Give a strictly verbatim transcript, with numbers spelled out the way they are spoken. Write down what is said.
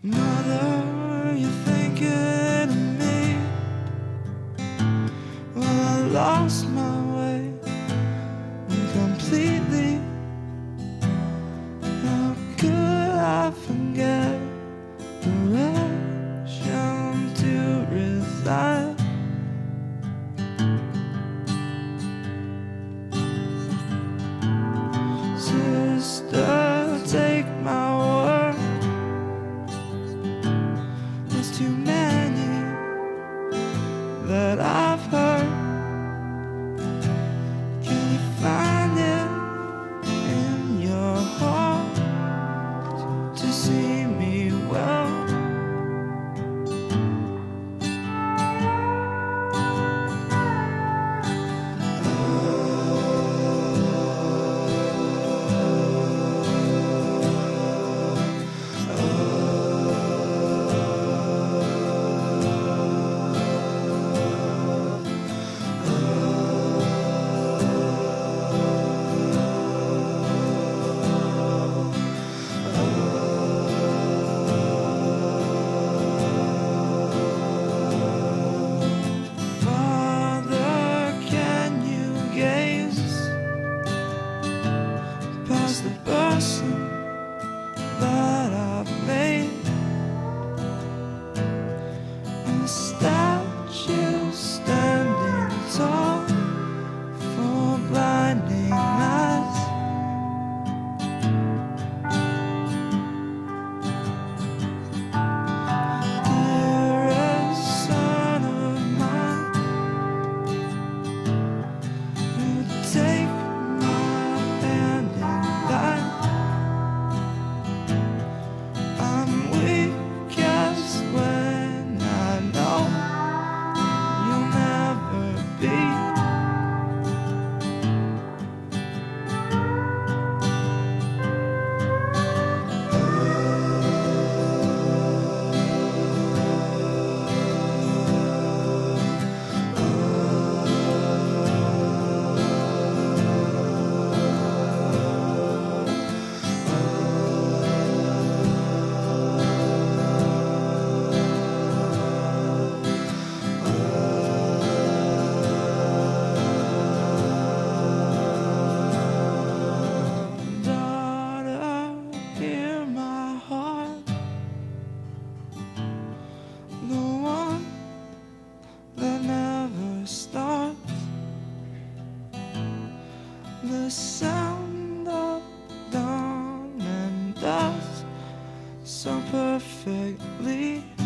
Mother, you're thinking of me. Well, I lost my way completely. How could I forget direction to reside? Sister, take my word, there's too many that I've heard. Can you find it in your heart to see me well? Past the person that I've made, and the statue standing tall for blinding eyes. Dearest son of mine, who take the sound of dawn and dusk so perfectly